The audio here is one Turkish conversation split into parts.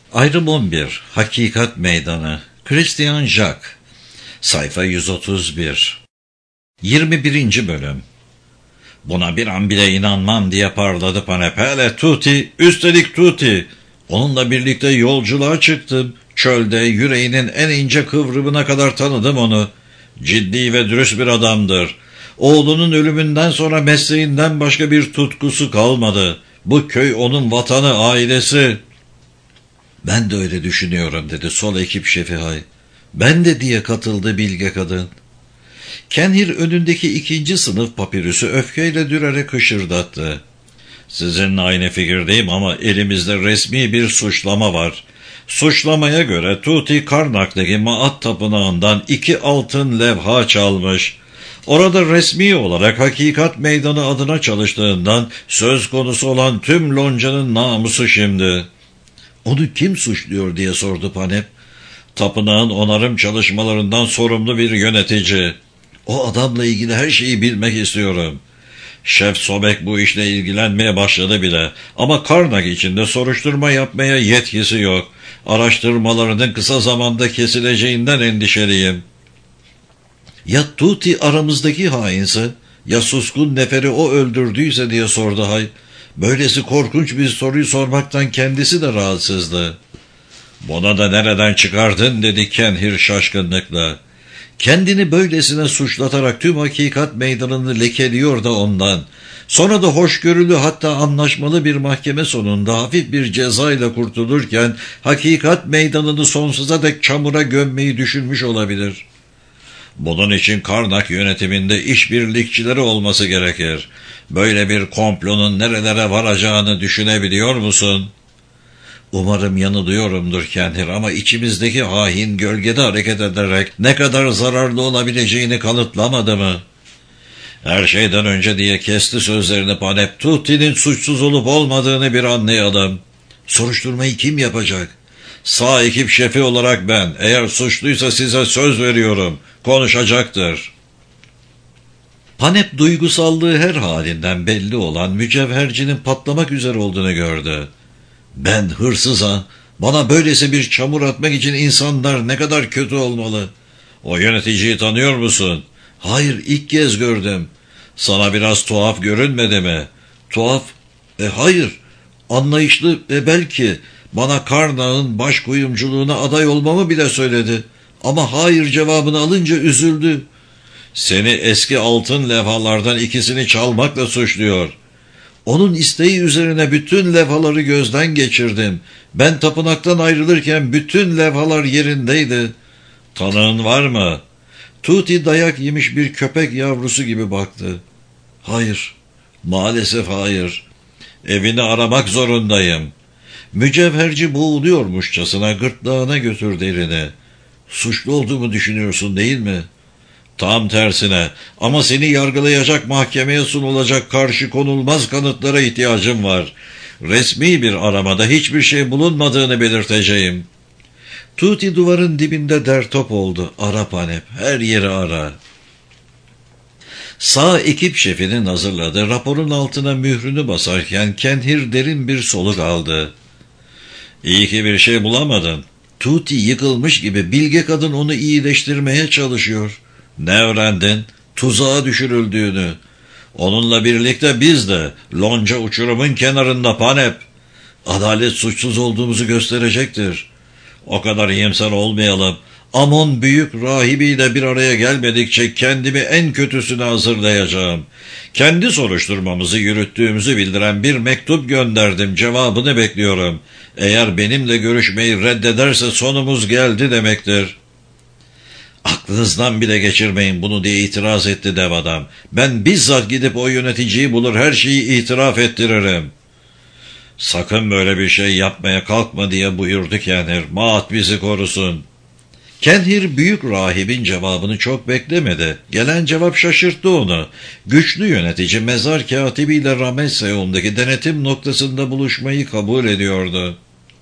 Ayrım 11. Hakikat Meydanı. Christian Jacques. Sayfa 131. 21. Bölüm. Buna bir an bile inanmam diye parladı Panep. Hele Tuti, üstelik Tuti. Onunla birlikte yolculuğa çıktım. Çölde yüreğinin en ince kıvrımına kadar tanıdım onu. Ciddi ve dürüst bir adamdır. Oğlunun ölümünden sonra mesleğinden başka bir tutkusu kalmadı. Bu köy onun vatanı, ailesi. Ben de öyle düşünüyorum dedi sol ekip şefi Hay. Ben de diye katıldı bilge kadın. Kenhir önündeki 2. sınıf papirüsü öfkeyle dürerek hışırdattı. Sizinle aynı fikirdeyim ama elimizde resmi bir suçlama var. Suçlamaya göre Tuti Karnak'taki Maat Tapınağı'ndan 2 altın levha çalmış. Orada resmi olarak Hakikat Meydanı adına çalıştığından söz konusu olan tüm loncanın namusu şimdi. Onu kim suçluyor diye sordu Panep. Tapınağın onarım çalışmalarından sorumlu bir yönetici. O adamla ilgili her şeyi bilmek istiyorum. Şef Sobek bu işle ilgilenmeye başladı bile. Ama Karnak içinde soruşturma yapmaya yetkisi yok. Araştırmalarının kısa zamanda kesileceğinden endişeliyim. Ya Tuti aramızdaki hainse, ya suskun neferi o öldürdüyse diye sordu Hay. Böylesi korkunç bir soruyu sormaktan kendisi de rahatsızdı. Buna da nereden çıkardın dedi Kenhir şaşkınlıkla. Kendini böylesine suçlatarak tüm Hakikat Meydanı'nı lekeliyor da ondan. Sonra da hoşgörülü hatta anlaşmalı bir mahkeme sonunda hafif bir cezayla kurtulurken Hakikat Meydanı'nı sonsuza dek çamura gömmeyi düşünmüş olabilir. Bunun için Karnak yönetiminde işbirlikçileri olması gerekir. Böyle bir komplonun nerelere varacağını düşünebiliyor musun? Umarım yanılıyorumdur Kenhir ama içimizdeki hain gölgede hareket ederek ne kadar zararlı olabileceğini kanıtlamadı mı? Her şeyden önce diye kesti sözlerini Panep. Tuti'nin suçsuz olup olmadığını bir anlayalım. Soruşturmayı kim yapacak? Sağ ekip şefi olarak ben. Eğer suçluysa size söz veriyorum. Konuşacaktır. Panep duygusallığı her halinden belli olan mücevhercinin patlamak üzere olduğunu gördü. Ben hırsıza, bana böylesi bir çamur atmak için insanlar ne kadar kötü olmalı. O yöneticiyi tanıyor musun? Hayır, ilk kez gördüm. Sana biraz tuhaf görünmedi mi? Tuhaf? Hayır. Anlayışlı belki. Bana Karnak'ın başkuyumculuğuna aday olmamı bile söyledi. Ama hayır cevabını alınca üzüldü. Seni eski altın levhalardan 2'sini çalmakla suçluyor. Onun isteği üzerine bütün levhaları gözden geçirdim. Ben tapınaktan ayrılırken bütün levhalar yerindeydi. Tanığın var mı? Tuti dayak yemiş bir köpek yavrusu gibi baktı. Hayır, maalesef hayır. Evini aramak zorundayım. Mücevherci boğuluyormuşçasına gırtlağına götürdü elini. Suçlu olduğumu düşünüyorsun değil mi? Tam tersine, ama seni yargılayacak mahkemeye sunulacak karşı konulmaz kanıtlara ihtiyacım var. Resmi bir aramada hiçbir şey bulunmadığını belirteceğim. Tuti duvarın dibinde dertop oldu. Ara Panep, her yeri ara. Sağ ekip şefinin hazırladığı raporun altına mührünü basarken Kenhir derin bir soluk aldı. İyi ki bir şey bulamadın. Tuti yıkılmış gibi bilge kadın onu iyileştirmeye çalışıyor. Ne öğrendin? Tuzağa düşürüldüğünü. Onunla birlikte biz de lonca uçurumun kenarında Panep. Adalet suçsuz olduğumuzu gösterecektir. O kadar iyimser olmayalım. Amon büyük rahibiyle bir araya gelmedikçe kendimi en kötüsüne hazırlayacağım. Kendi soruşturmamızı yürüttüğümüzü bildiren bir mektup gönderdim. Cevabını bekliyorum. Eğer benimle görüşmeyi reddederse sonumuz geldi demektir. Aklınızdan bile geçirmeyin bunu diye itiraz etti dev adam. Ben bizzat gidip o yöneticiyi bulur her şeyi itiraf ettiririm. Sakın böyle bir şey yapmaya kalkma diye buyurdu Kenhir. Maat bizi korusun. Kenhir büyük rahibin cevabını çok beklemedi. Gelen cevap şaşırttı onu. Güçlü yönetici mezar katibiyle Ramesseum'daki denetim noktasında buluşmayı kabul ediyordu.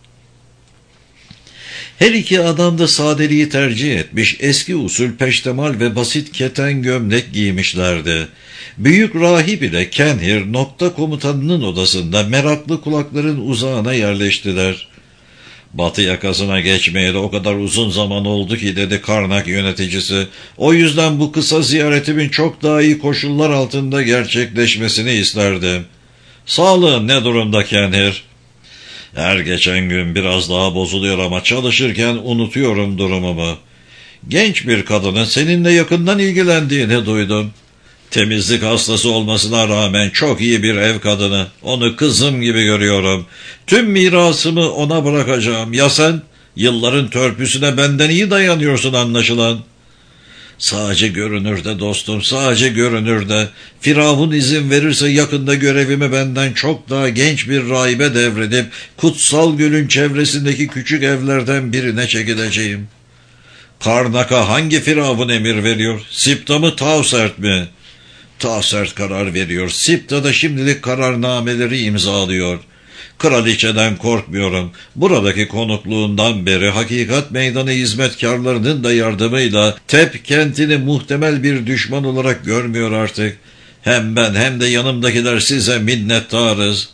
Her iki adam da sadeliği tercih etmiş, eski usul peştemal ve basit keten gömlek giymişlerdi. Büyük rahip ile Kenhir nokta komutanının odasında meraklı kulakların uzağına yerleştiler. Batı yakasına geçmeyeli o kadar uzun zaman oldu ki, dedi Karnak yöneticisi. O yüzden bu kısa ziyaretimin çok daha iyi koşullar altında gerçekleşmesini isterdim. Sağlığın ne durumda Kenhir? Her geçen gün biraz daha bozuluyor ama çalışırken unutuyorum durumumu. Genç bir kadının seninle yakından ilgilendiğini duydum. Temizlik hastası olmasına rağmen çok iyi bir ev kadını. Onu kızım gibi görüyorum. Tüm mirasımı ona bırakacağım. Ya sen? Yılların törpüsüne benden iyi dayanıyorsun anlaşılan. Sadece görünürde dostum, sadece görünürde. Firavun izin verirse yakında görevimi benden çok daha genç bir rahibe devredip kutsal gölün çevresindeki küçük evlerden birine çekileceğim. Karnak'a hangi Firavun emir veriyor? Sipta mı, Tavsert mi? Tavsert karar veriyor. Sipta da şimdilik kararnameleri imzalıyor. Kraliçeden korkmuyorum. Buradaki konukluğundan beri Hakikat Meydanı hizmetkarlarının da yardımıyla Tep kentini muhtemel bir düşman olarak görmüyor artık. Hem ben hem de yanımdakiler size minnettarız.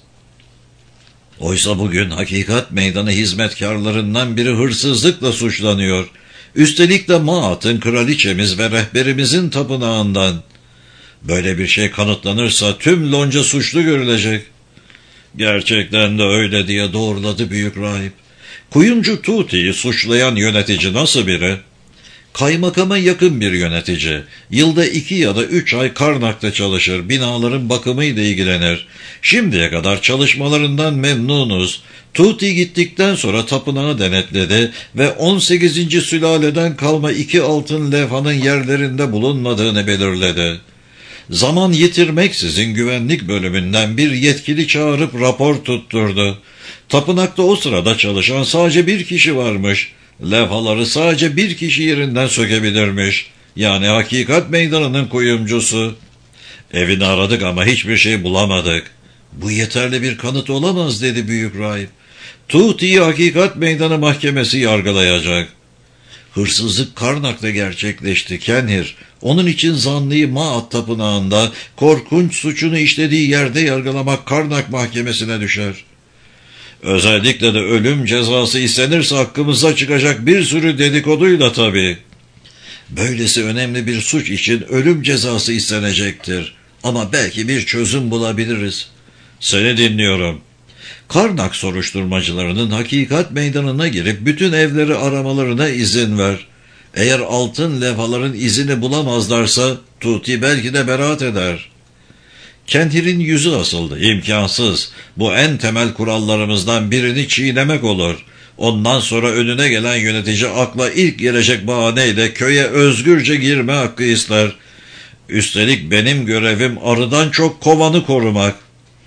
Oysa bugün Hakikat Meydanı hizmetkarlarından biri hırsızlıkla suçlanıyor. Üstelik de Maat'ın, kraliçemiz ve rehberimizin tapınağından. Böyle bir şey kanıtlanırsa tüm Lonca suçlu görülecek. Gerçekten de öyle diye doğruladı büyük rahip. Kuyumcu Tuti'yi suçlayan yönetici nasıl biri? Kaymakama yakın bir yönetici. Yılda 2 ya da 3 ay Karnak'ta çalışır, binaların bakımıyla ilgilenir. Şimdiye kadar çalışmalarından memnunuz. Tuti gittikten sonra tapınağı denetledi ve 18. sülaleden kalma 2 altın levhanın yerlerinde bulunmadığını belirledi. Zaman yitirmeksizin güvenlik bölümünden bir yetkili çağırıp rapor tutturdu. Tapınakta o sırada çalışan sadece bir kişi varmış. Levhaları sadece bir kişi yerinden sökebilirmiş. Yani Hakikat Meydanı'nın kuyumcusu. Evini aradık ama hiçbir şey bulamadık. Bu yeterli bir kanıt olamaz, dedi büyük rahip. Tuti'yi Hakikat Meydanı mahkemesi yargılayacak. Hırsızlık Karnak'ta gerçekleşti Kenhir. Onun için zanlıyı Maat tapınağında korkunç suçunu işlediği yerde yargılamak Karnak mahkemesine düşer. Özellikle de ölüm cezası istenirse hakkımıza çıkacak bir sürü dedikoduyla tabii. Böylesi önemli bir suç için ölüm cezası istenecektir. Ama belki bir çözüm bulabiliriz. Seni dinliyorum. Karnak soruşturmacılarının Hakikat Meydanı'na girip bütün evleri aramalarına izin ver. Eğer altın levhaların izini bulamazlarsa Tuti belki de beraat eder. Kenhir'in yüzü asıldı. İmkansız. Bu en temel kurallarımızdan birini çiğnemek olur. Ondan sonra önüne gelen yönetici akla ilk gelecek bahaneyle köye özgürce girme hakkı ister. Üstelik benim görevim arıdan çok kovanı korumak.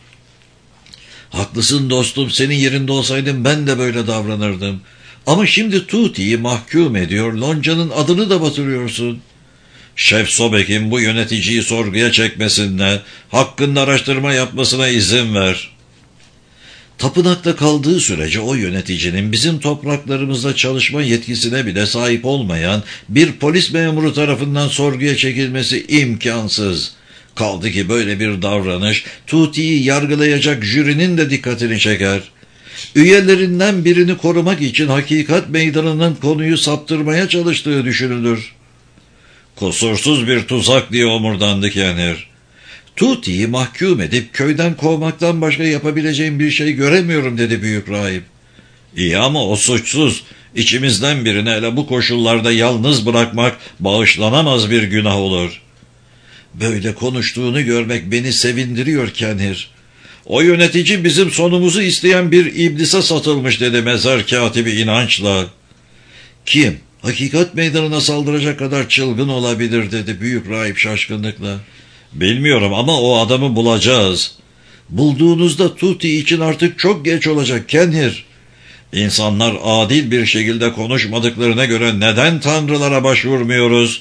Haklısın dostum, senin yerinde olsaydım ben de böyle davranırdım. Ama şimdi Tuti'yi mahkum ediyor, Lonca'nın adını da batırıyorsun. Şef Sobek'in bu yöneticiyi sorguya çekmesine, hakkında araştırma yapmasına izin ver. Tapınakta kaldığı sürece o yöneticinin bizim topraklarımızda çalışma yetkisine bile sahip olmayan bir polis memuru tarafından sorguya çekilmesi imkansız. Kaldı ki böyle bir davranış Tuti'yi yargılayacak jürinin de dikkatini çeker. Üyelerinden birini korumak için Hakikat Meydanı'nın konuyu saptırmaya çalıştığı düşünülür. Kusursuz bir tuzak diye omurdandı Kenhir. Tuti'yi mahkum edip köyden kovmaktan başka yapabileceğim bir şey göremiyorum, dedi büyük rahip. İyi ama o suçsuz. İçimizden birini hele bu koşullarda yalnız bırakmak bağışlanamaz bir günah olur. Böyle konuştuğunu görmek beni sevindiriyor Kenhir. O yönetici bizim sonumuzu isteyen bir iblise satılmış, dedi mezar katibi inançla. Kim? Hakikat Meydanı'na saldıracak kadar çılgın olabilir, dedi büyük rahip şaşkınlıkla. Bilmiyorum ama o adamı bulacağız. Bulduğunuzda Tuti için artık çok geç olacak Kenhir. İnsanlar adil bir şekilde konuşmadıklarına göre neden tanrılara başvurmuyoruz?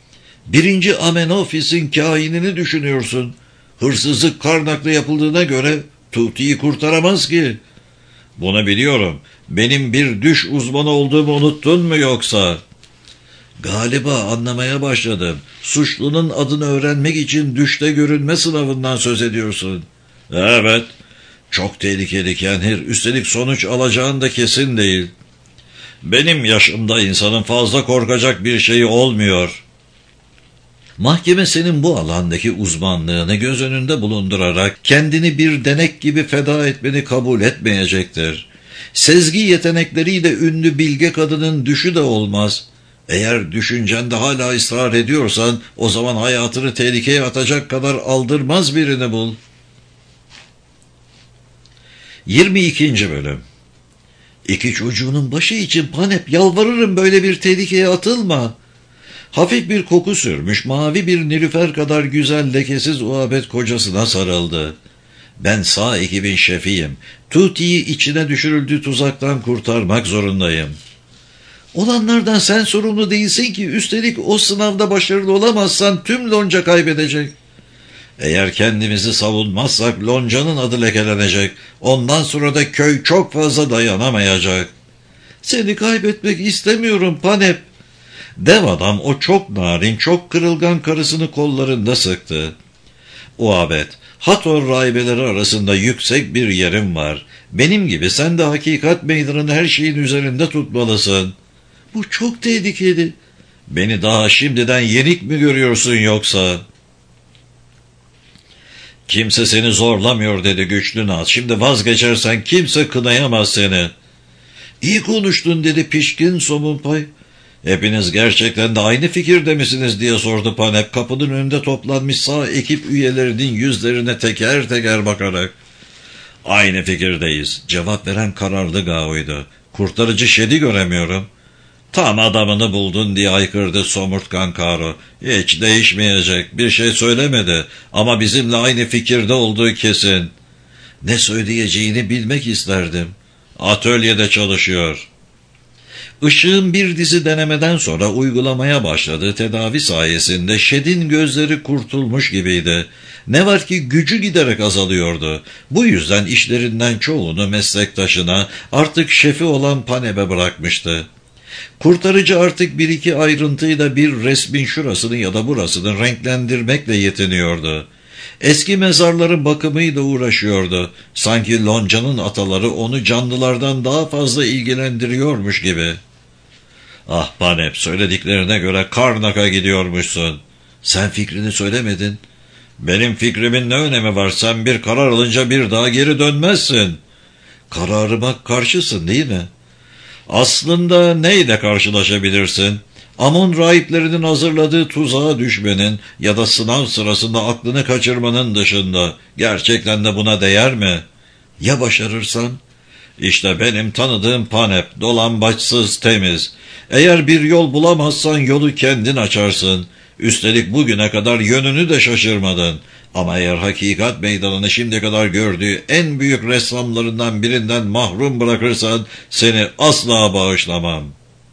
1. Amenofis'in kainini düşünüyorsun. Hırsızlık Karnak'ta yapıldığına göre Tuti'yi kurtaramaz ki. Bunu biliyorum. Benim bir düş uzmanı olduğumu unuttun mu yoksa? Galiba anlamaya başladım. Suçlunun adını öğrenmek için düşte görünme sınavından söz ediyorsun. Evet. Çok tehlikeli Kenhir, üstelik sonuç alacağın da kesin değil. Benim yaşımda insanın fazla korkacak bir şeyi olmuyor. Mahkeme senin bu alandaki uzmanlığını göz önünde bulundurarak kendini bir denek gibi feda etmeni kabul etmeyecektir. Sezgi yetenekleriyle ünlü bilge kadının düşü de olmaz. Eğer düşüncende hala ısrar ediyorsan o zaman hayatını tehlikeye atacak kadar aldırmaz birini bul. 22. Bölüm. İki çocuğunun başı için Panep, yalvarırım böyle bir tehlikeye atılma. Hafif bir koku sürmüş, mavi bir nilüfer kadar güzel lekesiz Uabet kocasına sarıldı. Ben sağ ekibin şefiyim. Tuti'yi içine düşürüldüğü tuzaktan kurtarmak zorundayım. Olanlardan sen sorumlu değilsin ki, üstelik o sınavda başarılı olamazsan tüm Lonca kaybedecek. Eğer kendimizi savunmazsak Lonca'nın adı lekelenecek. Ondan sonra da köy çok fazla dayanamayacak. Seni kaybetmek istemiyorum Panep. Dev adam o çok narin, çok kırılgan karısını kollarında sıktı. Uabet, Hathor rahibeleri arasında yüksek bir yerim var. Benim gibi sen de hakikat meydanını her şeyin üzerinde tutmalısın. Bu çok tehlikeli. Beni daha şimdiden yenik mi görüyorsun yoksa? Kimse seni zorlamıyor dedi güçlü Naz. Şimdi vazgeçersen kimse kınayamaz seni. İyi konuştun dedi pişkin Somunpay. Hepiniz gerçekten de aynı fikirde misiniz diye sordu Panep, kapının önünde toplanmış sağ ekip üyelerinin yüzlerine teker teker bakarak. Aynı fikirdeyiz, cevap veren kararlı Gao'ydu. Kurtarıcı Şed'i göremiyorum. Tam adamını buldun diye haykırdı somurtkan Karo. Hiç değişmeyecek, bir şey söylemedi ama bizimle aynı fikirde olduğu kesin. Ne söyleyeceğini bilmek isterdim. Atölyede çalışıyor. Işığın bir dizi denemeden sonra uygulamaya başladığı tedavi sayesinde Şed'in gözleri kurtulmuş gibiydi. Ne var ki gücü giderek azalıyordu. Bu yüzden işlerinden çoğunu meslektaşına, artık şefi olan Panep'e bırakmıştı. Kurtarıcı artık bir iki ayrıntıyla bir resmin şurasını ya da burasını renklendirmekle yetiniyordu. Eski mezarların bakımıyla uğraşıyordu. Sanki Lonca'nın ataları onu canlılardan daha fazla ilgilendiriyormuş gibi. Ah Panep, söylediklerine göre Karnak'a gidiyormuşsun. Sen fikrini söylemedin. Benim fikrimin ne önemi var? Sen bir karar alınca bir daha geri dönmezsin. Kararıma karşısın değil mi? Aslında neyle karşılaşabilirsin? Amon rahiplerinin hazırladığı tuzağa düşmenin ya da sınav sırasında aklını kaçırmanın dışında gerçekten de buna değer mi? Ya başarırsan? İşte benim tanıdığım Panep, dolambaçsız, temiz. Eğer bir yol bulamazsan yolu kendin açarsın. Üstelik bugüne kadar yönünü de şaşırmadın. Ama eğer hakikat meydanını şimdiye kadar gördüğü en büyük ressamlarından birinden mahrum bırakırsan seni asla bağışlamam.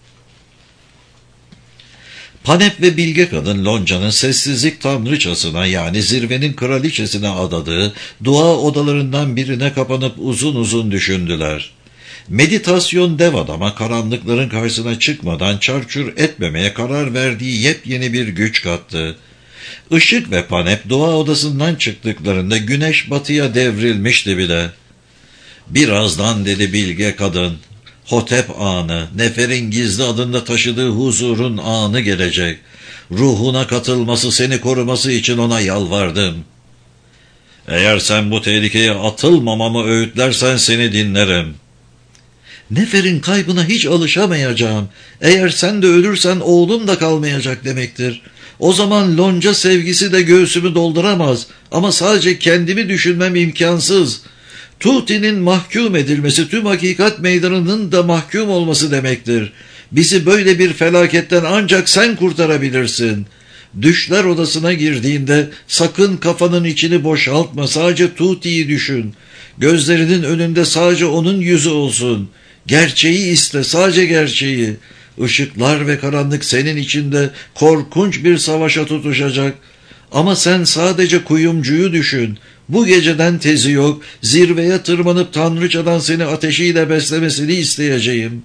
Panep ve bilge kadın Lonca'nın sessizlik tanrıçasına, yani zirvenin kraliçesine adadığı dua odalarından birine kapanıp uzun uzun düşündüler. Meditasyon dev adama karanlıkların karşısına çıkmadan çarçur etmemeye karar verdiği yepyeni bir güç kattı. Işık ve Panep dua odasından çıktıklarında güneş batıya devrilmişti bile. Birazdan dedi bilge kadın, Hotep anı, Nefer'in gizli adında taşıdığı huzurun anı gelecek. Ruhuna katılması, seni koruması için ona yalvardım. Eğer sen bu tehlikeye atılmamamı öğütlersen seni dinlerim. Nefer'in kaybına hiç alışamayacağım. Eğer sen de ölürsen oğlum da kalmayacak demektir. O zaman Lonca sevgisi de göğsümü dolduramaz. Ama sadece kendimi düşünmem imkansız. Tuti'nin mahkum edilmesi tüm hakikat meydanının da mahkum olması demektir. Bizi böyle bir felaketten ancak sen kurtarabilirsin. Düşler odasına girdiğinde sakın kafanın içini boşaltma, sadece Tuti'yi düşün. Gözlerinin önünde sadece onun yüzü olsun. Gerçeği iste, sadece gerçeği. Işıklar ve karanlık senin içinde korkunç bir savaşa tutuşacak. Ama sen sadece kuyumcuyu düşün. Bu geceden tezi yok, zirveye tırmanıp tanrıçadan seni ateşiyle beslemesini isteyeceğim.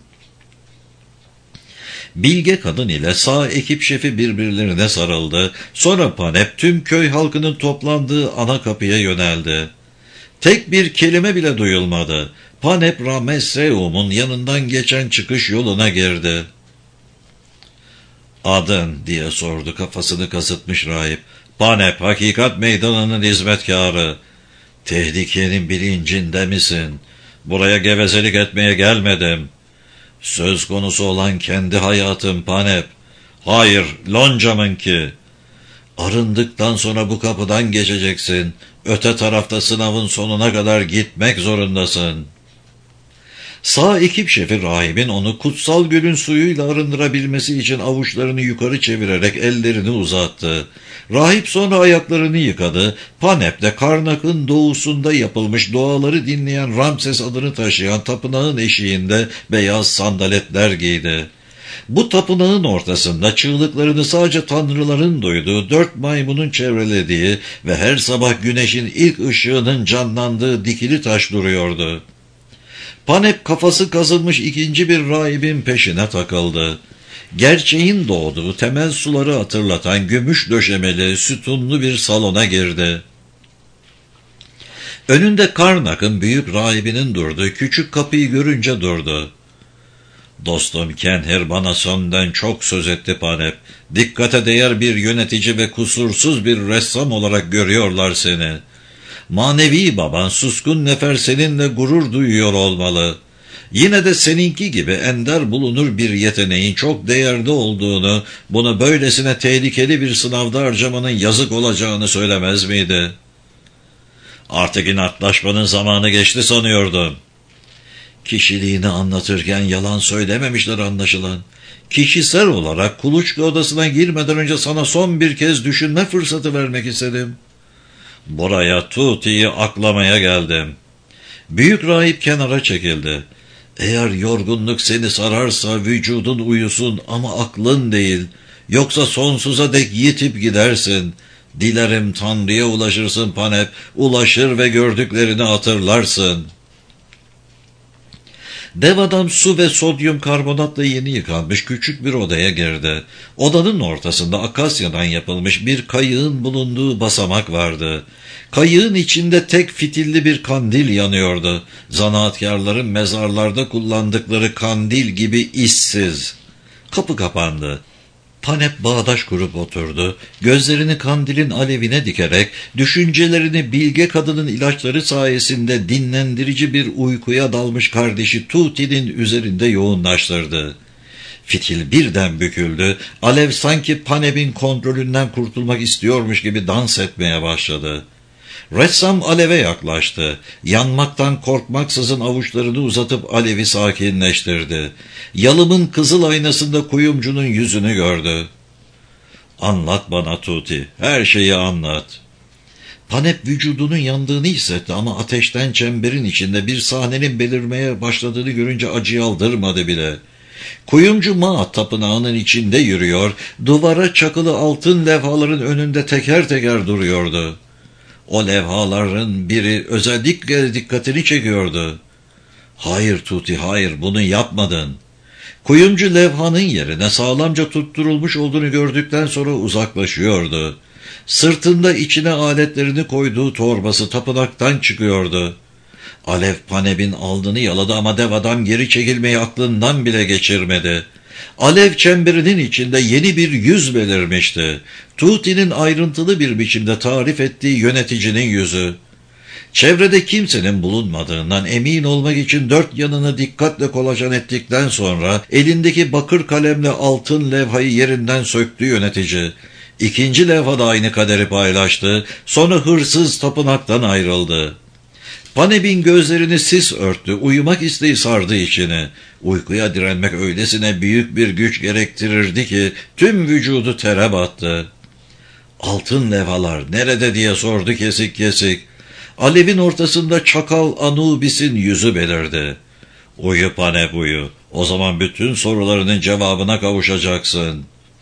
Bilge kadın ile sağ ekip şefi birbirlerine sarıldı. Sonra Panep tüm köy halkının toplandığı ana kapıya yöneldi. Tek bir kelime bile duyulmadı. Panep Ramesseum'un yanından geçen çıkış yoluna girdi. "Adın?" diye sordu kafasını kasıtmış rahip. "Panep, hakikat meydanının hizmetkarı." "Tehlikenin bilincinde misin? Buraya gevezelik etmeye gelmedim. Söz konusu olan kendi hayatım Panep." "Hayır, loncamınki." "Arındıktan sonra bu kapıdan geçeceksin. Öte tarafta sınavın sonuna kadar gitmek zorundasın." Sağ ekip şefi rahibin onu kutsal gölün suyuyla arındırabilmesi için avuçlarını yukarı çevirerek ellerini uzattı. Rahip sonra ayaklarını yıkadı. Panep de Karnak'ın doğusunda yapılmış duaları dinleyen Ramses adını taşıyan tapınağın eşiğinde beyaz sandaletler giydi. Bu tapınağın ortasında çığlıklarını sadece tanrıların duyduğu, 4 maymunun çevrelediği ve her sabah güneşin ilk ışığının canlandığı dikili taş duruyordu. Panep kafası kazınmış ikinci bir rahibin peşine takıldı. Gerçeğin doğduğu temel suları hatırlatan gümüş döşemeli, sütunlu bir salona girdi. Önünde Karnak'ın büyük rahibinin durduğu küçük kapıyı görünce durdu. "Dostum Kenhir bana senden çok söz etti Panep. Dikkate değer bir yönetici ve kusursuz bir ressam olarak görüyorlar seni. Manevi baban Suskun Nefer seninle gurur duyuyor olmalı. Yine de seninki gibi ender bulunur bir yeteneğin çok değerli olduğunu, bunu böylesine tehlikeli bir sınavda harcamanın yazık olacağını söylemez miydi?" "Artık inatlaşmanın zamanı geçti sanıyordum." "Kişiliğini anlatırken yalan söylememişler anlaşılan. Kişisel olarak kuluçka odasına girmeden önce sana son bir kez düşünme fırsatı vermek istedim. Buraya Tuti'yi aklamaya geldim." Büyük rahip kenara çekildi. "Eğer yorgunluk seni sararsa vücudun uyusun ama aklın değil. Yoksa sonsuza dek yitip gidersin. Dilerim Tanrı'ya ulaşırsın Panep. Ulaşır ve gördüklerini hatırlarsın." Dev adam su ve sodyum karbonatla yeni yıkanmış küçük bir odaya girdi. Odanın ortasında akasyadan yapılmış bir kayığın bulunduğu basamak vardı. Kayığın içinde tek fitilli bir kandil yanıyordu. Zanaatkarların mezarlarda kullandıkları kandil gibi işsiz. Kapı kapandı. Panep bağdaş kurup oturdu. Gözlerini kandilin alevine dikerek, düşüncelerini bilge kadının ilaçları sayesinde dinlendirici bir uykuya dalmış kardeşi Tuti'nin üzerinde yoğunlaştırdı. Fitil birden büküldü. Alev sanki Panep'in kontrolünden kurtulmak istiyormuş gibi dans etmeye başladı. Ressam aleve yaklaştı. Yanmaktan korkmaksızın avuçlarını uzatıp alevi sakinleştirdi. Yalımın kızıl aynasında kuyumcunun yüzünü gördü. "Anlat bana Tuti, her şeyi anlat." Panep vücudunun yandığını hissetti ama ateşten çemberin içinde bir sahnenin belirmeye başladığını görünce acıyı aldırmadı bile. Kuyumcu Maat tapınağının içinde yürüyor, duvara çakılı altın levhaların önünde teker teker duruyordu. O levhaların biri özellikle dikkatini çekiyordu. "Hayır Tuti, hayır, bunu yapmadın." Kuyumcu levhanın yerine sağlamca tutturulmuş olduğunu gördükten sonra uzaklaşıyordu. Sırtında içine aletlerini koyduğu torbası tapınaktan çıkıyordu. Alev Panep'in alnını yaladı ama dev adam geri çekilmeyi aklından bile geçirmedi. Alev çemberinin içinde yeni bir yüz belirmişti. Tuti'nin ayrıntılı bir biçimde tarif ettiği yöneticinin yüzü. Çevrede kimsenin bulunmadığından emin olmak için 4 yanını dikkatle kolaçan ettikten sonra elindeki bakır kalemle altın levhayı yerinden söktü yönetici. İkinci levha da aynı kaderi paylaştı. Sonra hırsız tapınaktan ayrıldı. Panep'in gözlerini sis örttü, uyumak isteği sardı içini. Uykuya direnmek öylesine büyük bir güç gerektirirdi ki tüm vücudu tere battı. "Altın levhalar nerede?" diye sordu kesik kesik. Alevin ortasında çakal Anubis'in yüzü belirdi. "Uyu Panep, uyu. O zaman bütün sorularının cevabına kavuşacaksın."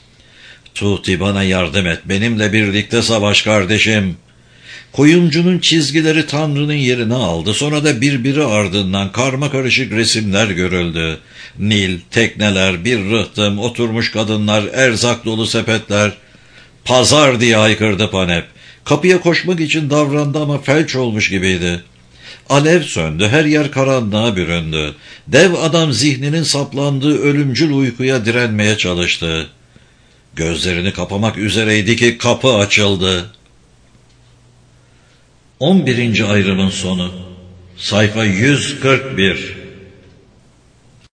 "Tuti, bana yardım et. Benimle birlikte savaş kardeşim." Kuyumcunun çizgileri Tanrı'nın yerini aldı. Sonra da birbiri ardından karmakarışık resimler görüldü. Nil, tekneler, bir rıhtım, oturmuş kadınlar, erzak dolu sepetler. "Pazar!" diye haykırdı Panep. Kapıya koşmak için davrandı ama felç olmuş gibiydi. Alev söndü, her yer karanlığa büründü. Dev adam zihninin saplandığı ölümcül uykuya direnmeye çalıştı. Gözlerini kapamak üzereydi ki kapı açıldı. 11. ayrımın sonu. Sayfa 141.